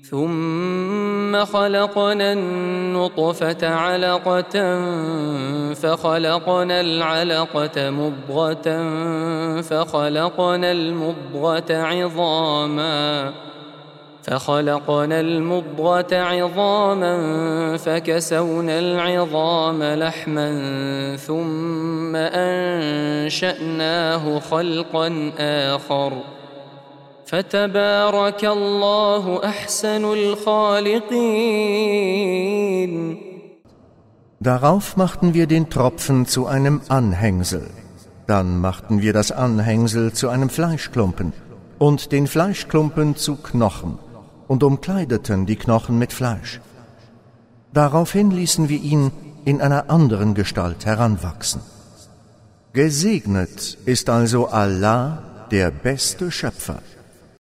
ثم خلقنا النطفة علقة فخلقنا العلقة مضغة فخلقنا المضغة عظاما فكسونا العظام لحما ثم أنشأناه خلقا آخر فتبارك الله أحسن الخالقين. Darauf machten wir den Tropfen zu einem Anhängsel. Dann machten wir das Anhängsel zu einem Fleischklumpen und den Fleischklumpen zu Knochen und umkleideten die Knochen mit Fleisch. Daraufhin ließen wir ihn in einer anderen Gestalt heranwachsen. Gesegnet ist also Allah, der beste Schöpfer.